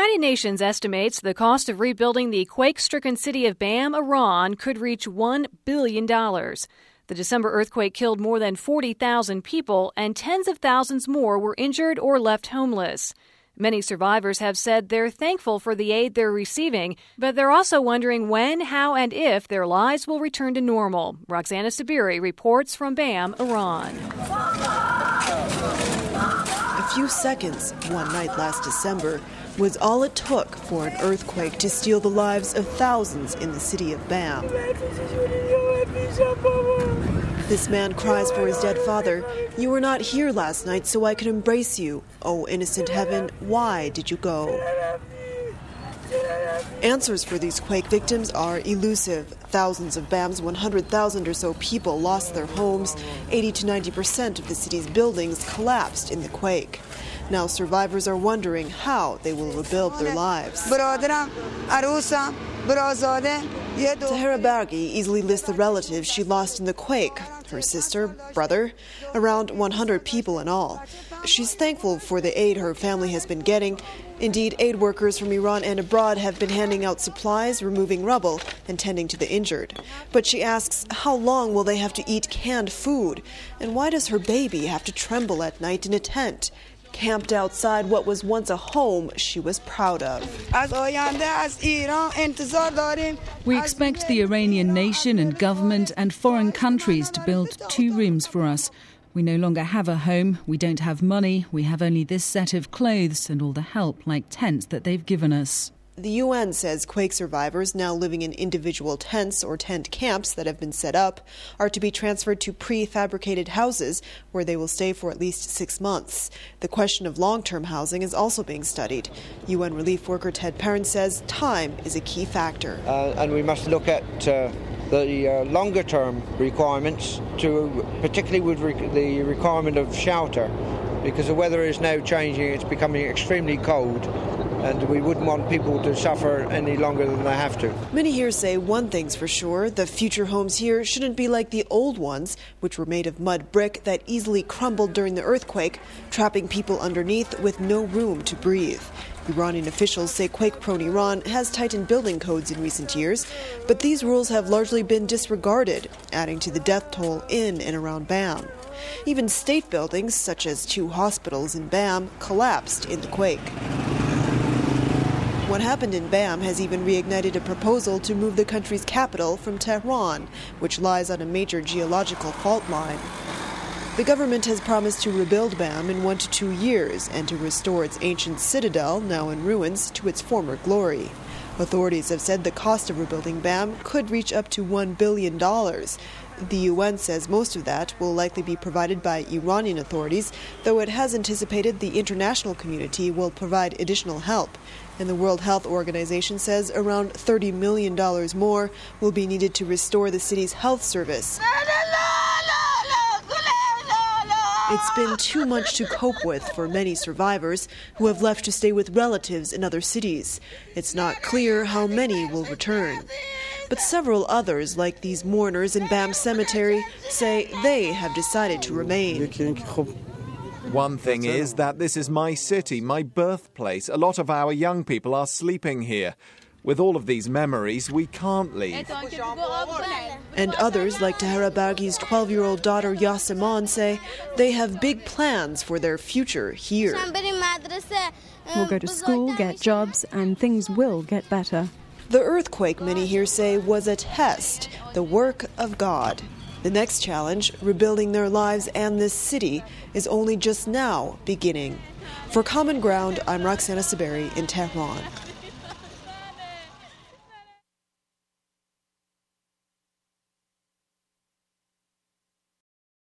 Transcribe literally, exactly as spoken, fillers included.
United Nations estimates the cost of rebuilding the quake-stricken city of Bam, Iran, could reach one billion dollars. The December earthquake killed more than forty thousand people, and tens of thousands more were injured or left homeless. Many survivors have said they're thankful for the aid they're receiving, but they're also wondering when, how, and if their lives will return to normal. Roxana Sabiri reports from Bam, Iran. A few seconds, one night last December, was all it took for an earthquake to steal the lives of thousands in the city of Bam. This man cries for his dead father. "You were not here last night, so I could embrace you. Oh, innocent heaven, why did you go?" Answers for these quake victims are elusive. Thousands of Bam's one hundred thousand or so people lost their homes. eighty to ninety percent of the city's buildings collapsed in the quake. Now survivors are wondering how they will rebuild their lives. Tahera Bargi easily lists the relatives she lost in the quake. Her sister, brother, around one hundred people in all. She's thankful for the aid her family has been getting. Indeed, aid workers from Iran and abroad have been handing out supplies, removing rubble, and tending to the injured. But she asks, how long will they have to eat canned food? And why does her baby have to tremble at night in a tent, camped outside what was once a home she was proud of? We expect the Iranian nation and government and foreign countries to build two rooms for us. We no longer have a home, we don't have money, we have only this set of clothes and all the help like tents that they've given us. The U N says quake survivors now living in individual tents or tent camps that have been set up are to be transferred to prefabricated houses where they will stay for at least six months. The question of long-term housing is also being studied. U N relief worker Ted Perrin says time is a key factor. Uh, and we must look at uh, the uh, longer-term requirements, to particularly with re- the requirement of shelter, because the weather is now changing, it's becoming extremely cold. And we wouldn't want people to suffer any longer than they have to. Many here say one thing's for sure, the future homes here shouldn't be like the old ones, which were made of mud brick that easily crumbled during the earthquake, trapping people underneath with no room to breathe. Iranian officials say quake-prone Iran has tightened building codes in recent years, but these rules have largely been disregarded, adding to the death toll in and around Bam. Even state buildings, such as two hospitals in Bam, collapsed in the quake. What happened in Bam has even reignited a proposal to move the country's capital from Tehran, which lies on a major geological fault line. The government has promised to rebuild Bam in one to two years and to restore its ancient citadel, now in ruins, to its former glory. Authorities have said the cost of rebuilding Bam could reach up to one billion dollars. The U N says most of that will likely be provided by Iranian authorities, though it has anticipated the international community will provide additional help. And the World Health Organization says around thirty million dollars more will be needed to restore the city's health service. It's been too much to cope with for many survivors who have left to stay with relatives in other cities. It's not clear how many will return. But several others, like these mourners in Bam Cemetery, say they have decided to remain. One thing is that this is my city, my birthplace. A lot of our young people are sleeping here. With all of these memories, we can't leave. And others, like Tahera Bargi's twelve-year-old daughter Yaseman, say they have big plans for their future here. We'll go to school, get jobs, and things will get better. The earthquake, many here say, was a test, the work of God. The next challenge, rebuilding their lives and this city, is only just now beginning. For Common Ground, I'm Roxana Saberi in Tehran.